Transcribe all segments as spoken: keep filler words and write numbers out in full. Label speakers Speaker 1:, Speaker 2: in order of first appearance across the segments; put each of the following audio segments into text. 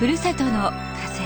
Speaker 1: ふるさとの風。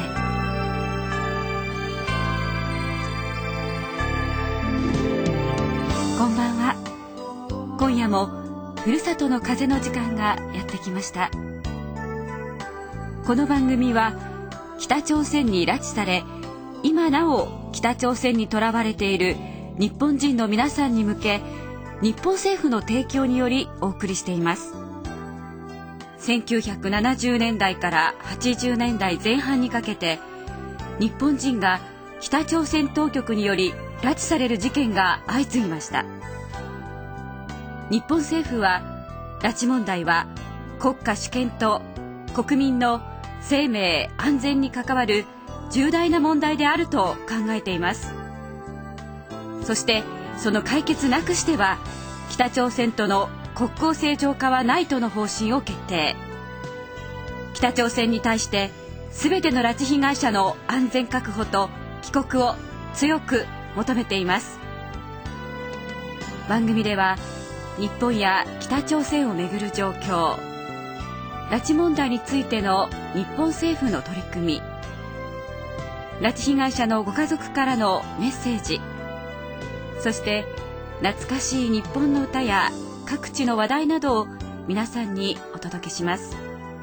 Speaker 1: こんばんは。今夜もふるさとの風の時間がやってきました。この番組は北朝鮮に拉致され、今なお北朝鮮に囚われている日本人の皆さんに向け、日本政府の提供によりお送りしています。せんきゅうひゃくななじゅうねんだいからはちじゅうねんだいぜん半にかけて、日本人が北朝鮮当局により拉致される事件が相次ぎました。日本政府は、拉致問題は国家主権と国民の生命安全に関わる重大な問題であると考えています。そしてその解決なくしては、北朝鮮との国交正常化はないとの方針を決定。北朝鮮に対して全ての拉致被害者の安全確保と帰国を強く求めています。番組では日本や北朝鮮をめぐる状況、拉致問題についての日本政府の取り組み、拉致被害者のご家族からのメッセージ、そして懐かしい日本の歌や各地の話題などを皆さんにお届けします。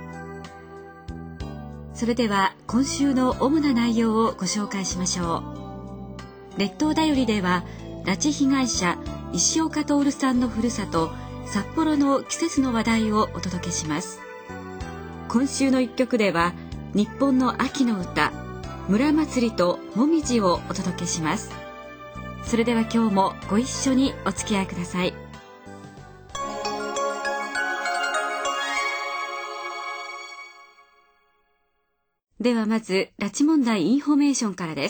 Speaker 1: それでは今週の主な内容をご紹介しましょう。列島だよりでは、拉致被害者石岡徹さんのふるさと札幌の季節の話題をお届けします。今週の一曲では、日本の秋の歌、村祭りともみじをお届けします。それでは今日もご一緒にお付き合いください。ではまず、拉致問題インフォメーションからです。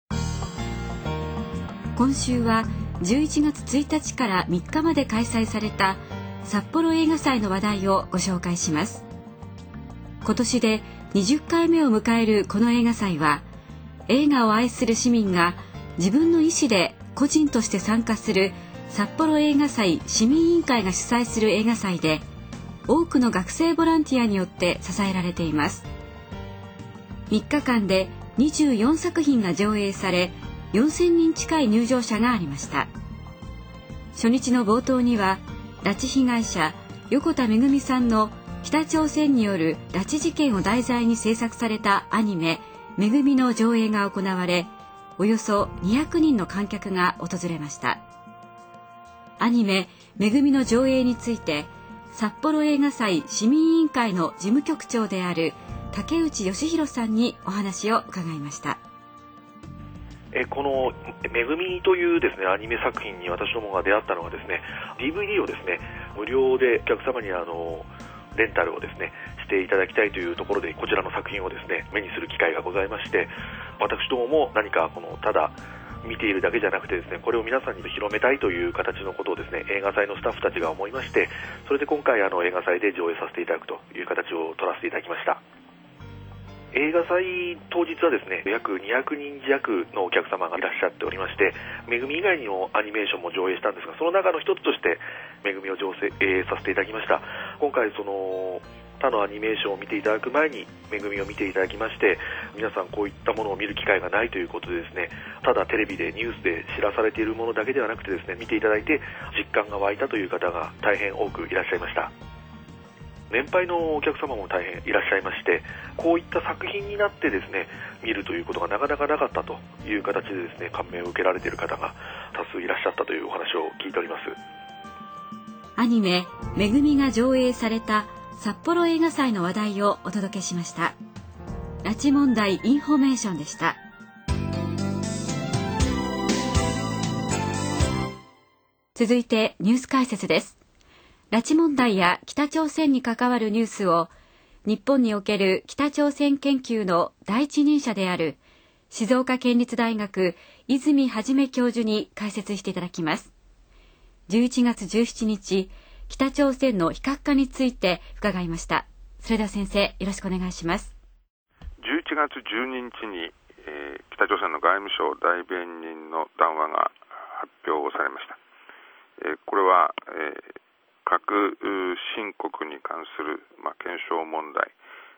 Speaker 1: 今週はじゅういちがつついたちからみっかまで開催された札幌映画祭の話題をご紹介します。今年でにじゅっかいめを迎えるこの映画祭は、映画を愛する市民が自分の意思で個人として参加する札幌映画祭市民委員会が主催する映画祭で、多くの学生ボランティアによって支えられています。みっかかんでにじゅうよんさくひんが上映され、よんせんにん近い入場者がありました。初日の冒頭には、拉致被害者横田めぐみさんの北朝鮮による拉致事件を題材に制作されたアニメめぐみの上映が行われ、およそにひゃくにんの観客が訪れました。アニメめぐみの上映について、札幌映画祭市民委員会の事務局長である竹内義弘さんにお話を伺いました。
Speaker 2: えこのめぐみというですね、アニメ作品に私どもが出会ったのはですね、 ディーブイディー をですね、無料でお客様にあのレンタルをですねしていただきたいというところで、こちらの作品をですね目にする機会がございまして、私どもも何かこのただ見ているだけじゃなくてですね、これを皆さんに広めたいという形のことをですね、映画祭のスタッフたちが思いまして、それで今回あの映画祭で上映させていただくという形を取らせていただきました。映画祭当日はですね、約にひゃくにん弱のお客様がいらっしゃっておりまして、めぐみ以外にもアニメーションも上映したんですが、その中の一つとしてめぐみを上映させていただきました。今回その他のアニメーションを見ていただく前にめぐみを見ていただきまして、皆さんこういったものを見る機会がないということでですね、ただテレビでニュースで知らされているものだけではなくてですね、見ていただいて実感が湧いたという方が大変多くいらっしゃいました。年配のお客様も大変いらっしゃいまして、こういった作品になってですね見るということがなかなかなかったという形でですね、感銘を受けられている方が多数いらっしゃったというお話を聞いております。
Speaker 1: アニメめぐみが上映された札幌映画祭の話題をお届けしました。拉致問題インフォメーションでした。続いてニュース解説です。拉致問題や北朝鮮に関わるニュースを、日本における北朝鮮研究の第一人者である静岡県立大学泉元教授に解説していただきます。じゅういちがつじゅうしちにち、北朝鮮の非核化について伺いました。それでは先生、よろしくお願いします。
Speaker 3: じゅういちがつじゅうににちに、えー、北朝鮮の外務省代弁人の談話が発表されました。えー、これは、えー核申告に関する、まあ、検証問題、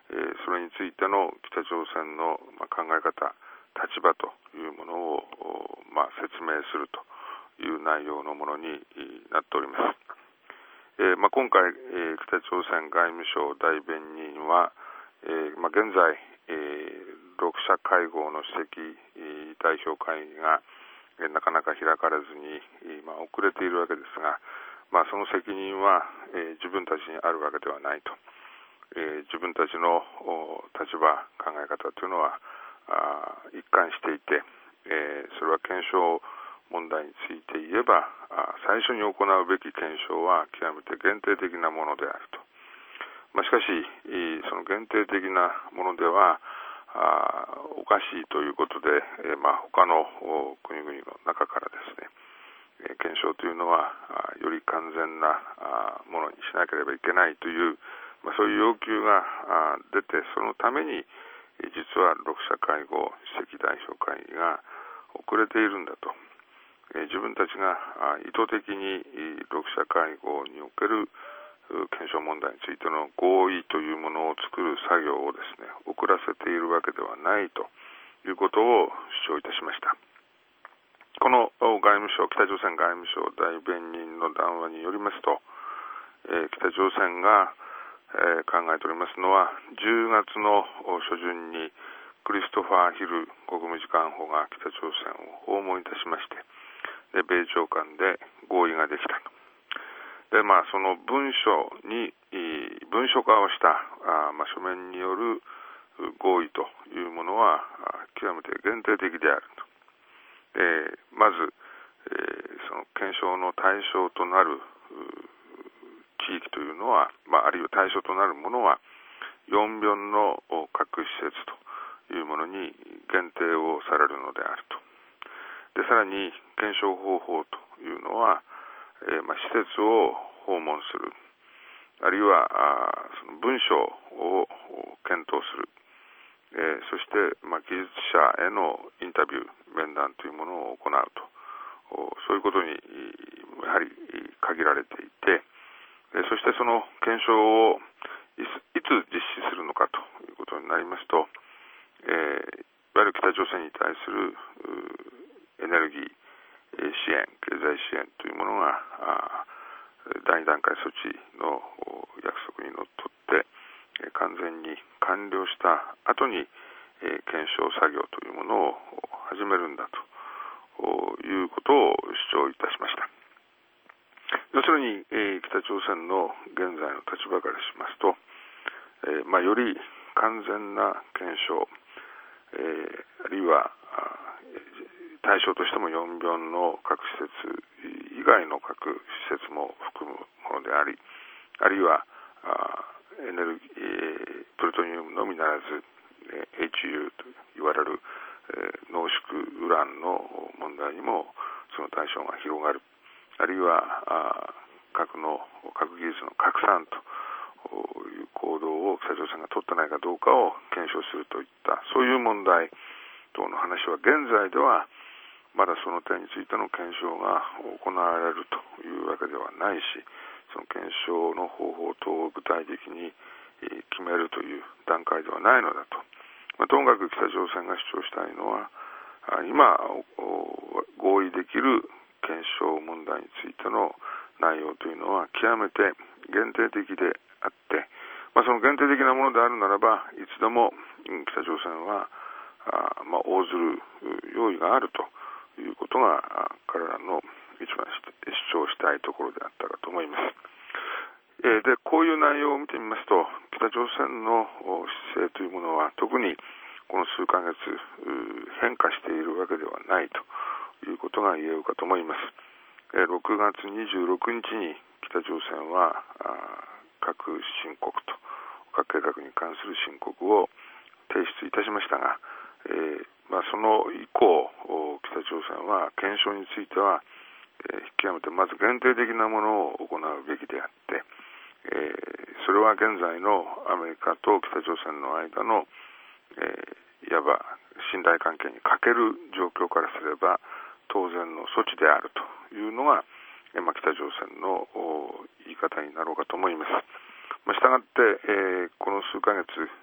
Speaker 3: えー、それについての北朝鮮の、まあ、考え方、立場というものを、まあ、説明するという内容のものになっております。えーまあ、今回、えー、北朝鮮外務省代弁人は、えーまあ、現在、えー、ろく者会合の主席、えー、代表会議が、えー、なかなか開かれずに、えーまあ、遅れているわけですが、まあ、その責任は、えー、自分たちにあるわけではないと、えー、自分たちの立場、考え方というのはあ一貫していて、えー、それは検証問題について言えば、最初に行うべき検証は極めて限定的なものであると。まあ、しかし、その限定的なものではあおかしいということで、えーまあ、他の国々の中からですね、えー、検証というのはより完全なものにしなければいけないという、まあ、そういう要求が出て、そのために実はろく者会合主席代表会議が遅れているんだと。自分たちが意図的にろく者会合における検証問題についての合意というものを作る作業をですね、遅らせているわけではないということを主張いたしました。この外務省、北朝鮮外務省代弁人の談話によりますと、北朝鮮が考えておりますのは、じゅうがつの初旬にクリストファー・ヒル国務次官補が北朝鮮を訪問いたしまして、で米朝間で合意ができたと。で、まあ、その文書に文書化をしたあ、まあ、書面による合意というものは極めて限定的であると。えー、まず、えー、その検証の対象となる地域というのは、まあ、あるいは対象となるものはよんびょんの核施設というものに限定をされるのであると。でさらに検証方法というのは、えーまあ、施設を訪問する、あるいはあその文書を検討する、えー、そして、まあ、技術者へのインタビュー、面談というものを行うと、そういうことにやはり限られていて、そしてその検証をいつ実施するのかということになりますと、えー、いわゆる北朝鮮に対するエネルギー支援、経済支援というものが第二段階措置の約束にのっとって完全に完了した後に検証作業というものを始めるんだということを主張いたしました。要するに北朝鮮の現在の立場からしますと、まあ、より完全な検証、あるいは対象としてもよんびょんの核施設以外の核施設も含むものであり、あるいはエネルギー、プルトニウムのみならず エイチユー と言われる濃縮ウランの問題にもその対象が広がる、あるいは核の核技術の拡散という行動を北朝鮮が取ってないかどうかを検証するといったそういう問題等の話は現在ではまだその点についての検証が行われるというわけではないし、その検証の方法等を具体的に決めるという段階ではないのだと。まあ、ともかく北朝鮮が主張したいのは、今合意できる検証問題についての内容というのは極めて限定的であって、まあ、その限定的なものであるならば、いつでも北朝鮮はあ、まあ、応ずる用意があるということが彼らの一番主張したいところであったかと思います。えー、でこういう内容を見てみますと、北朝鮮の姿勢というものは特にこの数ヶ月変化しているわけではないということが言えるかと思います。えー、ろくがつにじゅうろくにちに北朝鮮は核申告と核計画に関する申告を提出いたしましたが、えーまあ、その以降北朝鮮は検証については、えー、極めてまず限定的なものを行うべきであって、えー、それは現在のアメリカと北朝鮮の間の、えー、いわば信頼関係に欠ける状況からすれば当然の措置であるというのが、えーまあ、北朝鮮の言い方になろうかと思います。まあ、したがって、えー、この数ヶ月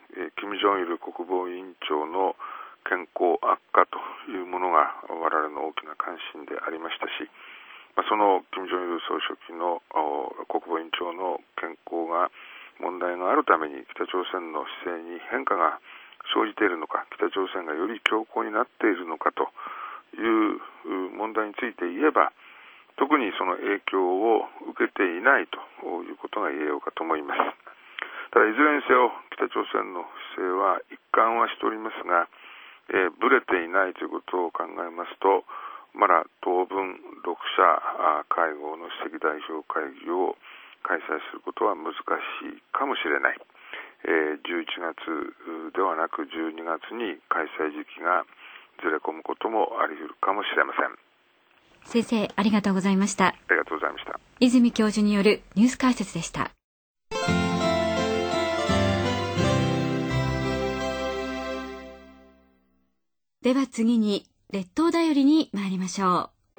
Speaker 3: 金正日国防委員長の健康悪化というものが我々の大きな関心でありましたし、その金正日総書記の国防委員長の健康が問題があるために北朝鮮の姿勢に変化が生じているのか、北朝鮮がより強硬になっているのかという問題について言えば、特にその影響を受けていないということが言えようかと思います。ただいずれにせよ北朝鮮の姿勢は一貫はしておりますが、えー、ぶれていないということを考えますと、まだ当分ろく者会合の主席代表会議を開催することは難しいかもしれない。えー、じゅういちがつではなくじゅうにがつに開催時期がずれ込むこともあり得るかもしれません。
Speaker 1: 先生、ありがとうございました。
Speaker 3: ありがとうございました。
Speaker 1: 泉教授によるニュース解説でした。では次に列島だよりに参りましょう。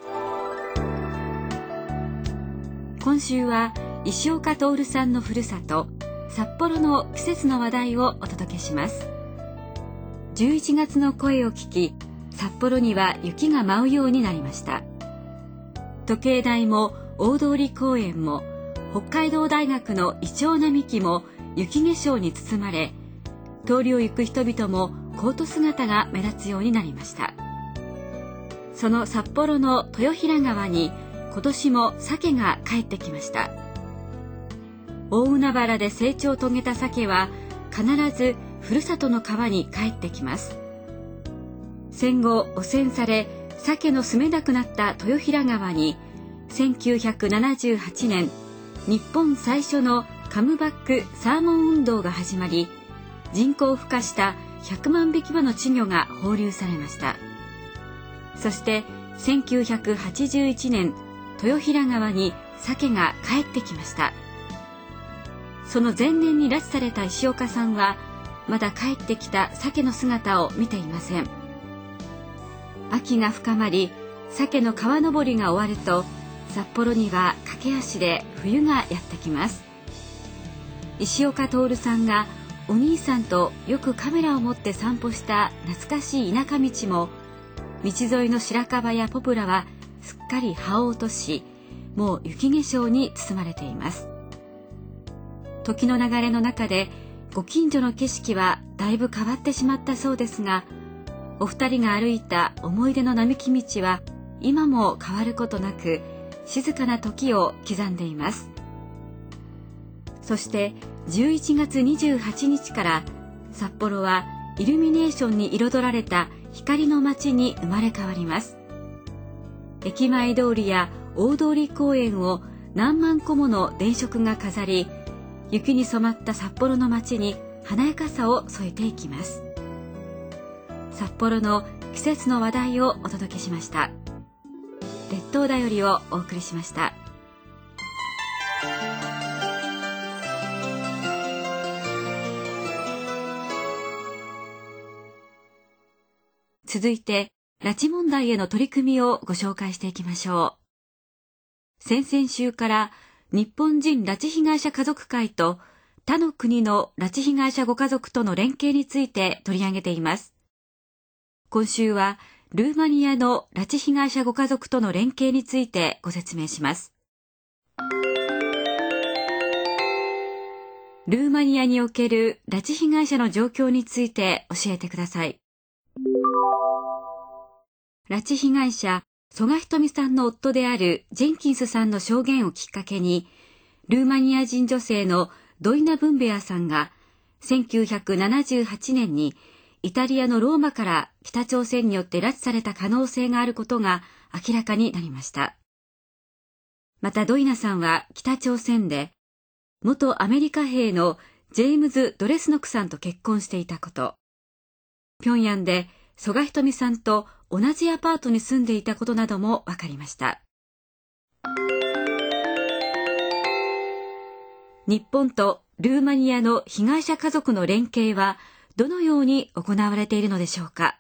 Speaker 1: 今週は石岡徹さんのふるさと札幌の季節の話題をお届けします。じゅういちがつの声を聞き、札幌には雪が舞うようになりました。時計台も大通公園も北海道大学のイチョウ並木も雪化粧に包まれ、通りを行く人々もコート姿が目立つようになりました。その札幌の豊平川に今年も鮭が帰ってきました。大海原で成長を遂げた鮭は必ずふるさとの川に帰ってきます。戦後汚染され鮭の住めなくなった豊平川にせんきゅうひゃくななじゅうはちねん日本最初のカムバックサーモン運動が始まり、人口を孵化したひゃくまんびき羽の稚魚が放流されました。そしてせんきゅうひゃくはちじゅういちねん豊平川に鮭が帰ってきました。その前年に拉致された石岡さんはまだ帰ってきた鮭の姿を見ていません。秋が深まり、鮭の川登りが終わると札幌には駆け足で冬がやってきます。石岡徹さんがお兄さんとよくカメラを持って散歩した懐かしい田舎道も、道沿いの白樺やポプラはすっかり葉を落とし、もう雪化粧に包まれています。時の流れの中でご近所の景色はだいぶ変わってしまったそうですが、お二人が歩いた思い出の並木道は今も変わることなく静かな時を刻んでいます。そしてじゅういちがつにじゅうはちにちから札幌はイルミネーションに彩られた光の街に生まれ変わります。駅前通りや大通公園を何万個もの電飾が飾り、雪に染まった札幌の街に華やかさを添えていきます。札幌の季節の話題をお届けしました。列島だよりをお送りしました。続いて拉致問題への取り組みをご紹介していきましょう。先々週から日本人拉致被害者家族会と他の国の拉致被害者ご家族との連携について取り上げています。今週はルーマニアの拉致被害者ご家族との連携についてご説明します。ルーマニアにおける拉致被害者の状況について教えてください。拉致被害者曽我ひとみさんの夫であるジェンキンスさんの証言をきっかけに、ルーマニア人女性のドイナ・ブンベアさんがせんきゅうひゃくななじゅうはちねんにイタリアのローマから北朝鮮によって拉致された可能性があることが明らかになりました。またドイナさんは北朝鮮で元アメリカ兵のジェームズ・ドレスノクさんと結婚していたこと、平壌で曽我ひとみさんと同じアパートに住んでいたことなども分かりました。日本とルーマニアの被害者家族の連携はどのように行われているのでしょうか。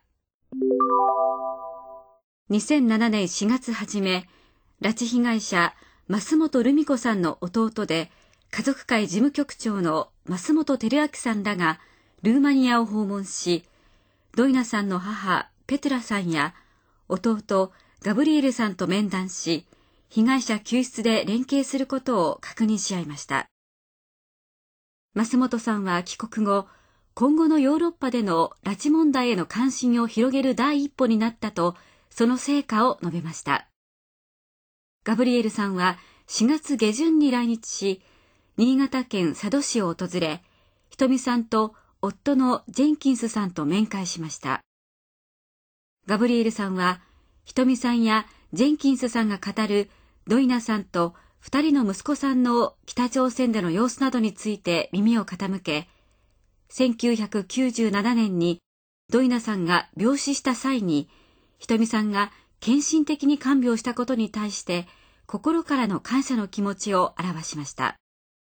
Speaker 1: にせんななねんしがつ初め、拉致被害者増本留美子さんの弟で家族会事務局長の増本照明さんらがルーマニアを訪問し、ドイナさんの母ペトラさんや弟ガブリエルさんと面談し、被害者救出で連携することを確認し合いました。増本さんは帰国後、今後のヨーロッパでの拉致問題への関心を広げる第一歩になったと、その成果を述べました。ガブリエルさんはしがつ下旬に来日し、新潟県佐渡市を訪れ、ひとみさんと夫のジェンキンスさんと面会しました。ガブリエルさんは、ひとみさんやジェンキンスさんが語るドイナさんと二人の息子さんの北朝鮮での様子などについて耳を傾け、せんきゅうひゃくきゅうじゅうななねんにドイナさんが病死した際に、ひとみさんが献身的に看病したことに対して心からの感謝の気持ちを表しました。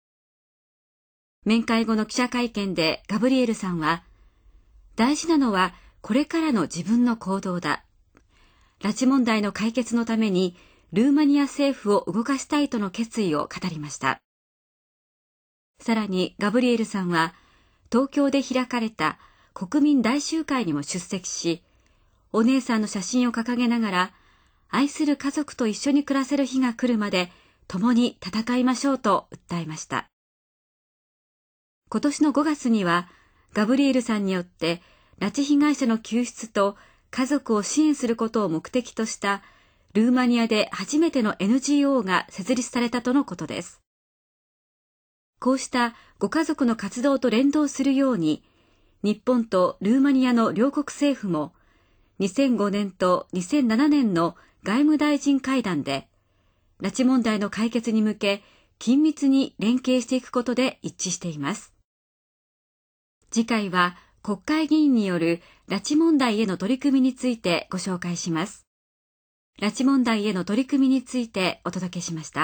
Speaker 1: 面会後の記者会見でガブリエルさんは、大事なのはこれからの自分の行動だ。拉致問題の解決のためにルーマニア政府を動かしたいとの決意を語りました。さらにガブリエルさんは、東京で開かれた国民大集会にも出席し、お姉さんの写真を掲げながら、愛する家族と一緒に暮らせる日が来るまで共に戦いましょうと訴えました。今年のごがつには、ガブリエルさんによって拉致被害者の救出と家族を支援することを目的としたルーマニアで初めての エヌジーオー が設立されたとのことです。こうしたご家族の活動と連動するように、日本とルーマニアの両国政府もにせんごねんとにせんななねんの外務大臣会談で、拉致問題の解決に向け緊密に連携していくことで一致しています。次回は国会議員による拉致問題への取り組みについてご紹介します。拉致問題への取り組みについてお届けしました。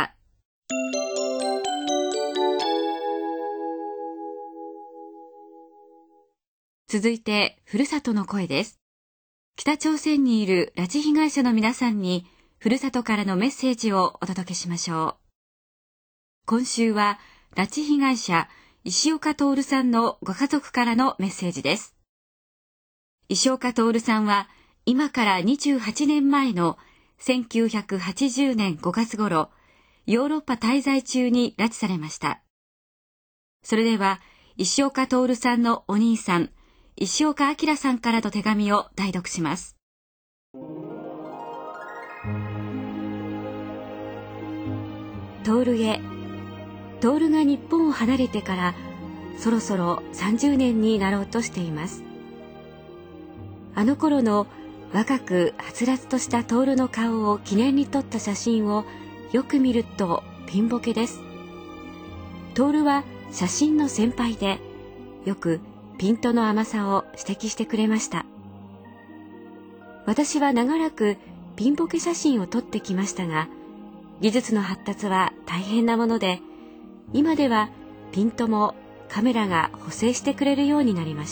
Speaker 1: 続いて、ふるさとの声です。北朝鮮にいる拉致被害者の皆さんに、ふるさとからのメッセージをお届けしましょう。今週は、拉致被害者、石岡徹さんのご家族からのメッセージです。石岡徹さんは、今からにじゅうはちねんまえのせんきゅうひゃくはちじゅうねんごがつ頃、ヨーロッパ滞在中に拉致されました。それでは、石岡徹さんのお兄さん、石岡明さんからの手紙を代読します。徹へ、徹が日本を離れてからそろそろさんじゅうねんになろうとしています。あの頃の若くはつらつとした徹の顔を記念に撮った写真をよく見るとピンボケです。徹は写真の先輩で、よくピントの甘さを指摘してくれました。私は長らくピンボケ写真を撮ってきましたが、技術の発達は大変なもので、今ではピントもカメラが補正してくれるようになりました。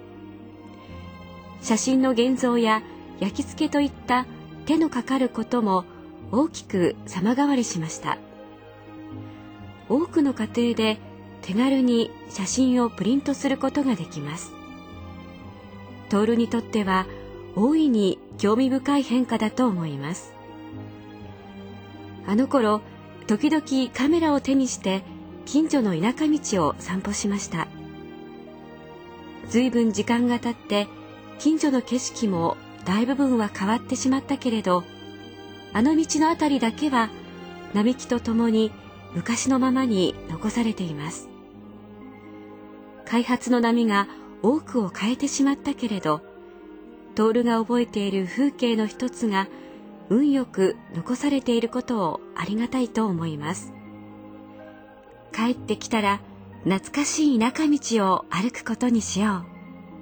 Speaker 1: 写真の現像や焼き付けといった手のかかることも大きく様変わりしました。多くの家庭で手軽に写真をプリントすることができます。徹にとっては大いに興味深い変化だと思います。あの頃、時々カメラを手にして近所の田舎道を散歩しました。ずいぶん時間が経って近所の景色も大部分は変わってしまったけれど、あの道のあたりだけは並木とともに昔のままに残されています。開発の波が多くを変えてしまったけれど、徹が覚えている風景の一つが運よく残されていることをありがたいと思います。帰ってきたら懐かしい田舎道を歩くことにしよ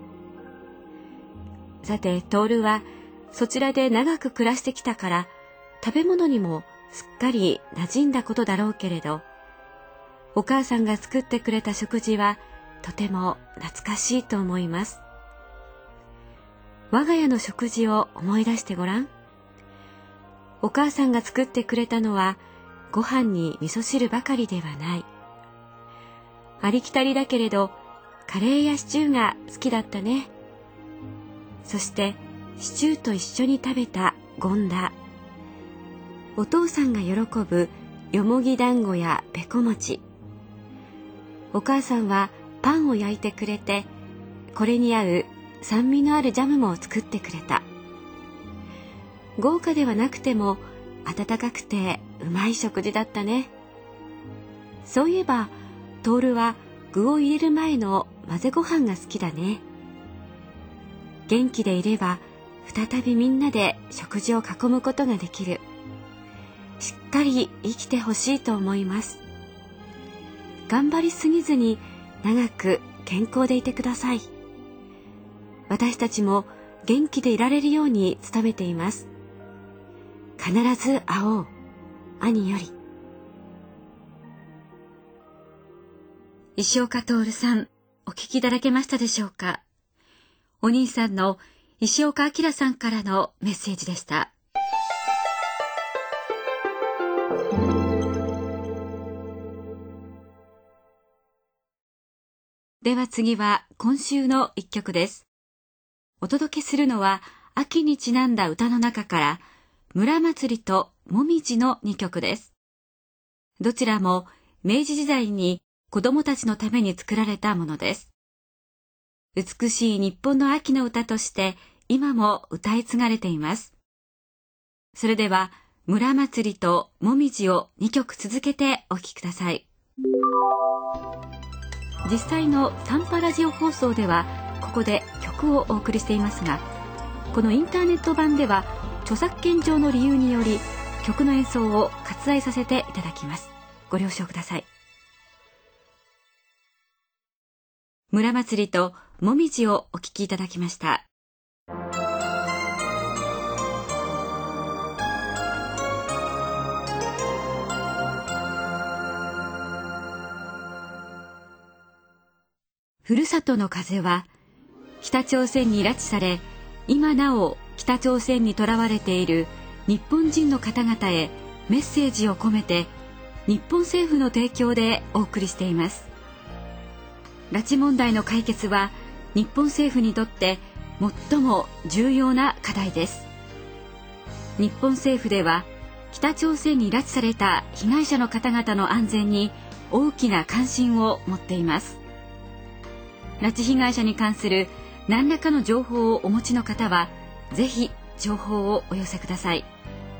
Speaker 1: う。さて、徹はそちらで長く暮らしてきたから、食べ物にもすっかり馴染んだことだろうけれど、お母さんが作ってくれた食事はとても懐かしいと思います。我が家の食事を思い出してごらん。お母さんが作ってくれたのはご飯に味噌汁ばかりではない。ありきたりだけれど、 カレーやシチューが好きだったね。そしてシチューと一緒に食べた権田。お父さんが喜ぶよもぎ団子やべこ餅。お母さんはパンを焼いてくれて、これに合う酸味のあるジャムも作ってくれた。豪華ではなくても温かくてうまい食事だったね。そういえば徹は具を入れる前の混ぜご飯が好きだね。元気でいれば再びみんなで食事を囲むことができる。しっかり生きてほしいと思います。頑張りすぎずに長く健康でいてください。私たちも元気でいられるように努めています。必ず会おう。兄より。石岡徹さん、お聞きいただけましたでしょうか。お兄さんの石岡明さんからのメッセージでした。では次は今週の一曲です。お届けするのは秋にちなんだ歌の中から村祭りともみじのにきょくです。どちらも明治時代に子供たちのために作られたものです。美しい日本の秋の歌として今も歌い継がれています。それでは村祭りともみじをにきょく続けてお聴きください。実際のサンパラジオ放送ではここで曲をお送りしていますが、このインターネット版では著作権上の理由により曲の演奏を割愛させていただきます。ご了承ください。村祭りともみじをお聴きいただきました。ふるさとの風は北朝鮮に拉致され、今なお北朝鮮に囚われている日本人の方々へメッセージを込めて日本政府の提供でお送りしています。拉致問題の解決は日本政府にとって最も重要な課題です。日本政府では北朝鮮に拉致された被害者の方々の安全に大きな関心を持っています。拉致被害者に関する何らかの情報をお持ちの方はぜひ情報をお寄せください。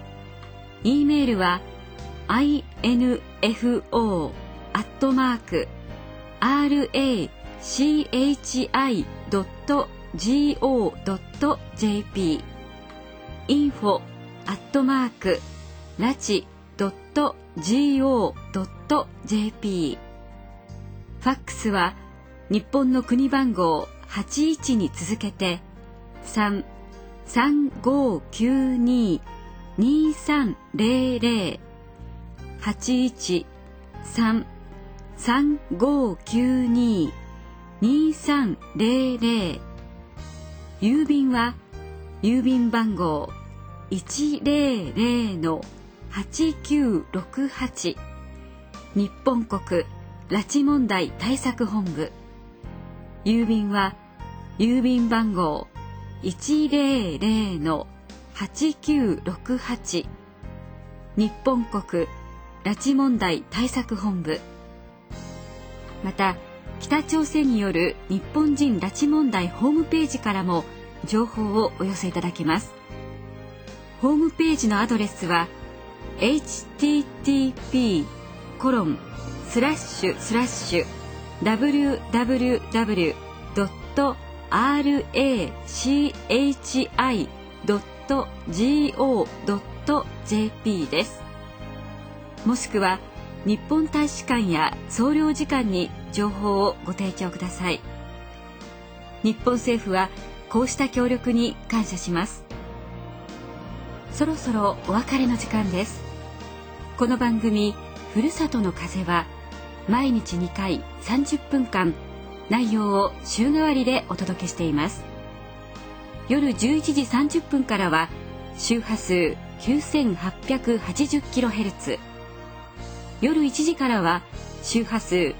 Speaker 1: E メールは アイエヌエフオー アットマーク アールエーシーエイチアイ ドット ジーオー ドット ジェーピー インフォ アットマーク ラチ ドット ジーオー ドット ジェーピー ファックスは日本の国番号はちいちに続けてさん さんごきゅうに にさんぜろぜろ はちいち さん さんごきゅうに にさんぜろぜろ。郵便は郵便番号 いちぜろぜろのはちきゅうろくはち 日本国拉致問題対策本部。郵便は郵便番号 いちぜろぜろのはちきゅうろくはち 日本国拉致問題対策本部。また北朝鮮による日本人拉致問題ホームページからも情報をお寄せいただけます。ホームページのアドレスは エイチティーティーピー コロンスラッシュスラッシュ ダブリューダブリューダブリュー ドット アールエーシーエイチアイ ドット ジーオー ドット ジェーピー です。もしくは日本大使館や総領事館に情報をご提供ください。日本政府はこうした協力に感謝します。そろそろお別れの時間です。この番組ふるさとの風は毎日にかいさんじゅっぷんかん内容を週替わりでお届けしています。夜じゅういちじさんじゅっぷんからは周波数 きゅうせんはっぴゃくはちじゅっキロヘルツ、夜いちじからは周波数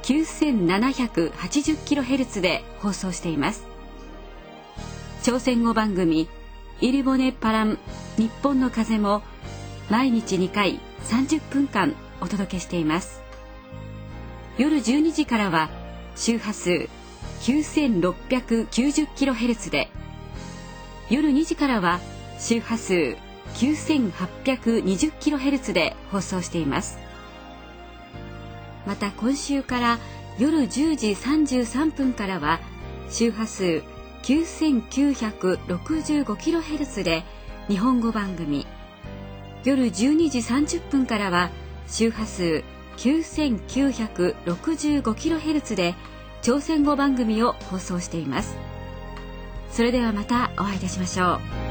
Speaker 1: きゅうせんななひゃくはちじゅっキロヘルツ で放送しています。朝鮮語番組イルボネパラン日本の風も毎日にかいさんじゅっぷんかんお届けしています。夜じゅうにじからは周波数 きゅうせんろっぴゃくきゅうじゅっキロヘルツ で、夜にじからは周波数 きゅうせんはっぴゃくにじゅっキロヘルツ で放送しています。また今週から夜じゅうじさんじゅうさんぷんからは周波数 きゅうせんきゅうひゃくろくじゅうごキロヘルツ で日本語番組、夜じゅうにじさんじゅっぷんからは周波数 きゅうせんきゅうひゃくろくじゅうごキロヘルツ で朝鮮語番組を放送しています。それではまたお会いいたしましょう。